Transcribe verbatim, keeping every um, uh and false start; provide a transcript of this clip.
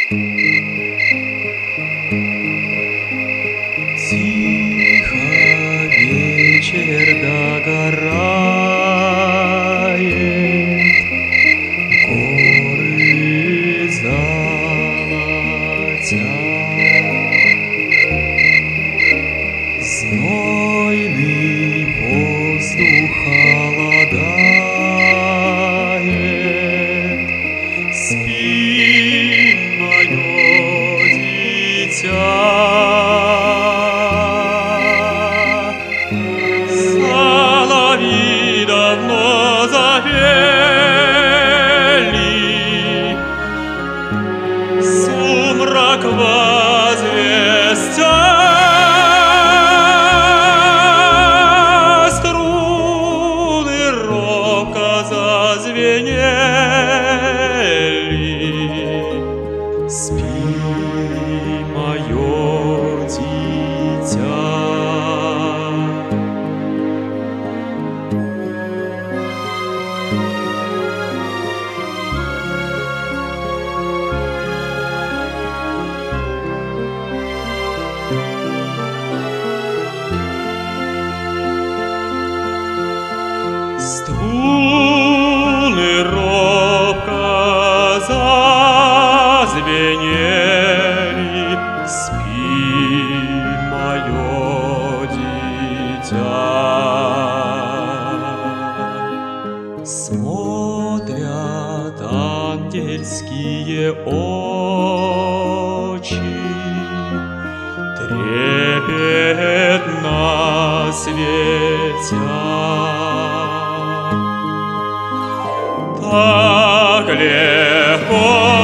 Тихо вечер догорает, горы золотят, знойный воздух холодает. Спи, мое дитя, соловьи давно запели, сумрак возвестя, струны робко зазвенели. Спи, мое дитя. Струны робко зазвенели. Спи, мое дитя. Смотрят ангельские очи, трепетно светят. Так легко